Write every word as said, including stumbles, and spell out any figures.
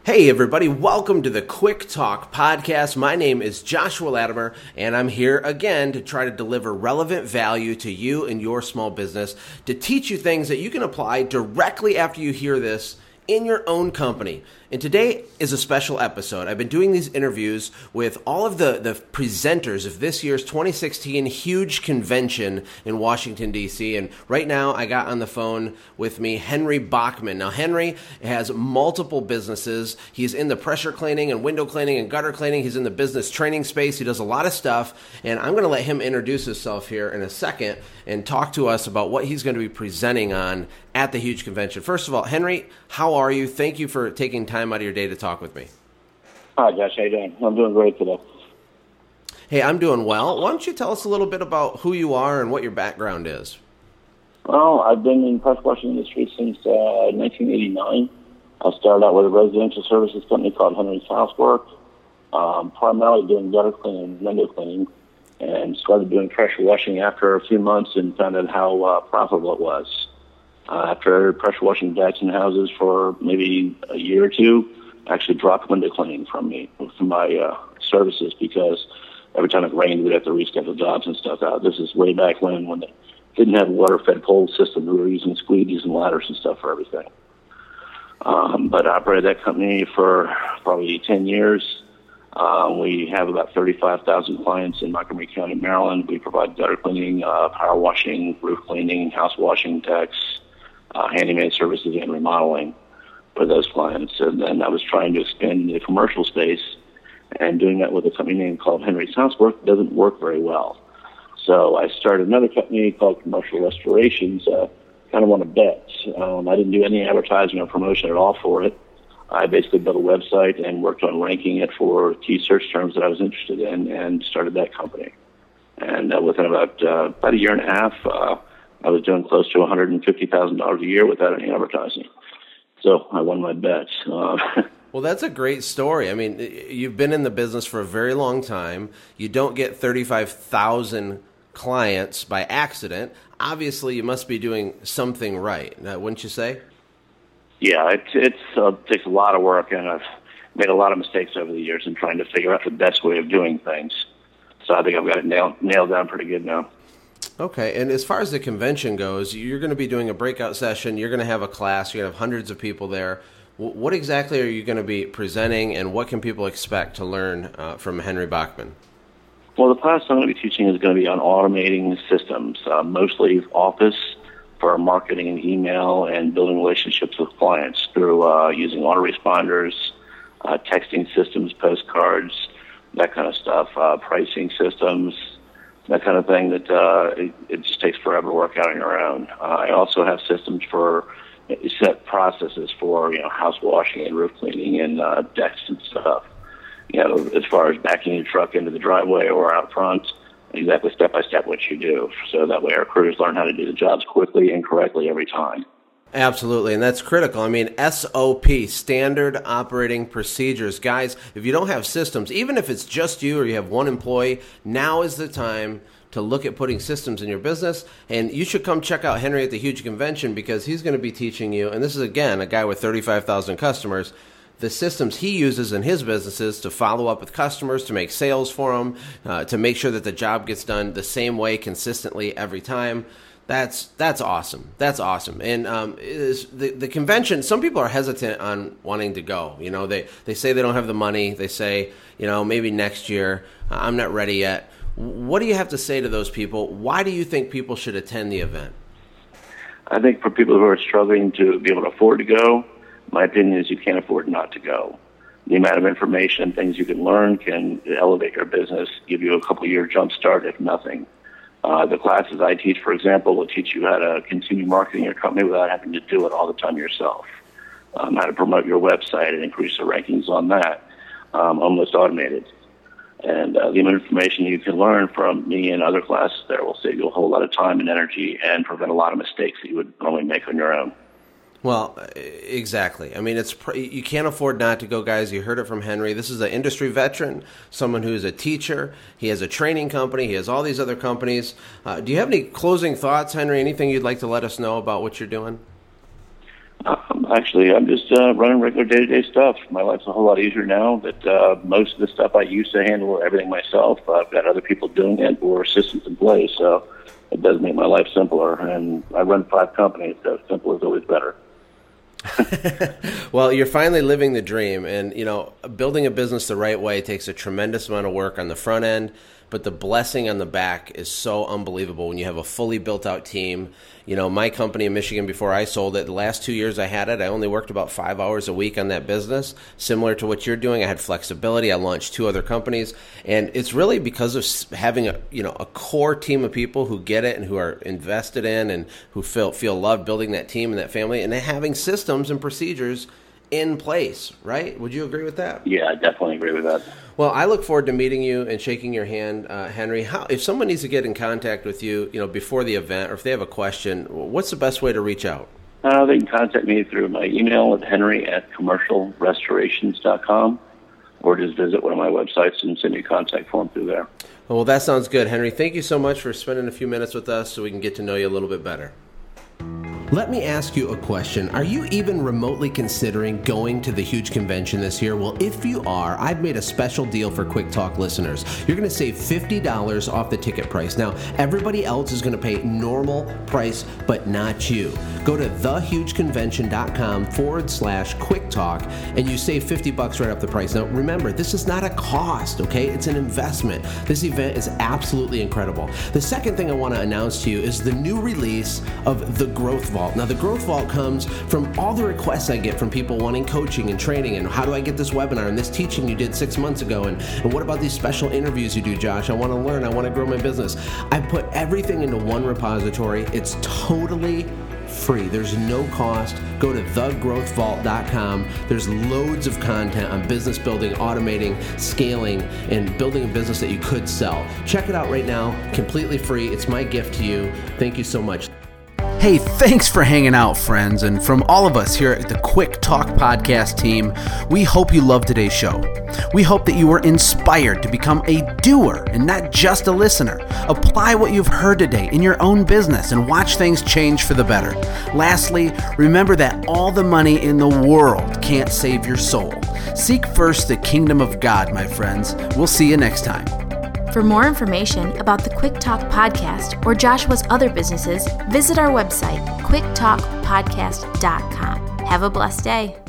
Hey everybody, welcome to the Quick Talk Podcast. My name is Joshua Latimer, and I'm here again to try to deliver relevant value to you and your small business, to teach you things that you can apply directly after you hear this in your own company. And today is a special episode. I've been doing these interviews with all of the, the presenters of this year's twenty sixteen huge convention in Washington, D C. And right now I got on the phone with me Henry Bachman. Now, Henry has multiple businesses. He's in the pressure cleaning and window cleaning and gutter cleaning. He's in the business training space. He does a lot of stuff. And I'm going to let him introduce himself here in a second and talk to us about what he's going to be presenting on at the huge convention. First of all, Henry, how are you? Thank you for taking time out of your day to talk with me. Hi, Josh. How you doing? I'm doing great today. Hey, I'm doing well. Why don't you tell us a little bit about who you are and what your background is? Well, I've been in the press washing industry since uh, nineteen eighty-nine. I started out with a residential services company called Henry's Housework, um, primarily doing gutter cleaning and window cleaning, and started doing pressure washing after a few months and found out how uh, profitable it was. Uh, after pressure washing decks and houses for maybe a year or two, I actually dropped window cleaning from me, from my uh, services, because every time it rained, we'd have to reschedule jobs and stuff out. This is way back when, when they didn't have a water-fed pole system. We were using squeegees and ladders and stuff for everything. Um, but I operated that company for probably ten years. Uh, we have about thirty-five thousand clients in Montgomery County, Maryland. We provide gutter cleaning, uh, power washing, roof cleaning, house washing, decks, Uh, handyman services and remodeling for those clients. And then I was trying to expand the commercial space, and doing that with a company name called Henry's Housework doesn't work very well. So I started another company called Commercial Restorations, uh, kind of on a bet. Um, I didn't do any advertising or promotion at all for it. I basically built a website and worked on ranking it for key search terms that I was interested in, and started that company. And uh, within about, uh, about a year and a half, uh, I was doing close to one hundred fifty thousand dollars a year without any advertising. So I won my bet. Uh, well, that's a great story. I mean, you've been in the business for a very long time. You don't get thirty-five thousand clients by accident. Obviously, you must be doing something right, wouldn't you say? Yeah, it it's, uh, takes a lot of work, and I've made a lot of mistakes over the years in trying to figure out the best way of doing things. So I think I've got it nailed, nailed down pretty good now. Okay, and as far as the convention goes, you're going to be doing a breakout session, you're going to have a class, you're going to have hundreds of people there. What exactly are you going to be presenting, and what can people expect to learn uh, from Henry Bachman? Well, the class I'm going to be teaching is going to be on automating systems, uh, mostly Office for marketing and email, and building relationships with clients through uh, using autoresponders, uh, texting systems, postcards, that kind of stuff, uh, pricing systems, that kind of thing that uh, it, it just takes forever to work out on your own. Uh, I also have systems for set processes for, you know, house washing and roof cleaning and uh, decks and stuff. You know, as far as backing your truck into the driveway or out front, exactly step by step what you do. So that way our crews learn how to do the jobs quickly and correctly every time. Absolutely, and that's critical. I mean, S O P, Standard Operating Procedures. Guys, if you don't have systems, even if it's just you or you have one employee, now is the time to look at putting systems in your business. And you should come check out Henry at the huge convention, because he's going to be teaching you, and this is, again, a guy with thirty-five thousand customers, the systems he uses in his businesses to follow up with customers, to make sales for them, uh, to make sure that the job gets done the same way consistently every time. That's that's awesome. That's awesome. And um, is the the convention, some people are hesitant on wanting to go. You know, they, they say they don't have the money. They say, you know, maybe next year. Uh, I'm not ready yet. What do you have to say to those people? Why do you think people should attend the event? I think for people who are struggling to be able to afford to go, my opinion is you can't afford not to go. The amount of information and things you can learn can elevate your business, give you a couple-year jump start, if nothing. Uh, the classes I teach, for example, will teach you how to continue marketing your company without having to do it all the time yourself. Um, how to promote your website and increase the rankings on that, um, almost automated. And uh, the amount of information you can learn from me and other classes there will save you a whole lot of time and energy and prevent a lot of mistakes that you would normally make on your own. Well, exactly. I mean, it's you can't afford not to go, guys. You heard it from Henry. This is an industry veteran, someone who is a teacher. He has a training company. He has all these other companies. Uh, do you have any closing thoughts, Henry? Anything you'd like to let us know about what you're doing? Um, actually, I'm just uh, running regular day-to-day stuff. My life's a whole lot easier now that uh, most of the stuff I used to handle everything myself, I've got other people doing it or assistants in place, so it does make my life simpler. And I run five companies, so simple is always better. Well, you're finally living the dream, and you know, building a business the right way takes a tremendous amount of work on the front end, but the blessing on the back is so unbelievable when you have a fully built out team. You know, my company in Michigan, before I sold it, the last two years I had it, I only worked about five hours a week on that business. Similar to what you're doing, I had flexibility. I launched two other companies, and it's really because of having a, you know, a core team of people who get it and who are invested in and who feel feel loved building that team and that family, and then having systems and procedures in place, right? Would you agree with that? Yeah, I definitely agree with that. Well, I look forward to meeting you and shaking your hand, uh, Henry. How, if someone needs to get in contact with you, you know, before the event, or if they have a question, what's the best way to reach out? Uh, they can contact me through my email at henry at commercial restorations dot com, or just visit one of my websites and send me a contact form through there. Well, that sounds good, Henry. Thank you so much for spending a few minutes with us so we can get to know you a little bit better. Let me ask you a question. Are you even remotely considering going to the huge convention this year? Well, if you are, I've made a special deal for Quick Talk listeners. You're going to save fifty dollars off the ticket price. Now, everybody else is going to pay normal price, but not you. Go to thehugeconvention.com forward slash quick talk and you save fifty bucks right off the price. Now, remember, this is not a cost, okay? It's an investment. This event is absolutely incredible. The second thing I want to announce to you is the new release of the Growth Vault. Now, the Growth Vault comes from all the requests I get from people wanting coaching and training, and how do I get this webinar and this teaching you did six months ago, and, and what about these special interviews you do, Josh? I want to learn. I want to grow my business. I put everything into one repository. It's totally free. There's no cost. Go to the growth vault dot com. There's loads of content on business building, automating, scaling, and building a business that you could sell. Check it out right now, completely free. It's my gift to you. Thank you so much. Hey, thanks for hanging out, friends. And from all of us here at the Quick Talk Podcast team, we hope you loved today's show. We hope that you were inspired to become a doer and not just a listener. Apply what you've heard today in your own business and watch things change for the better. Lastly, remember that all the money in the world can't save your soul. Seek first the kingdom of God, my friends. We'll see you next time. For more information about the Quick Talk Podcast or Joshua's other businesses, visit our website, quick talk podcast dot com. Have a blessed day.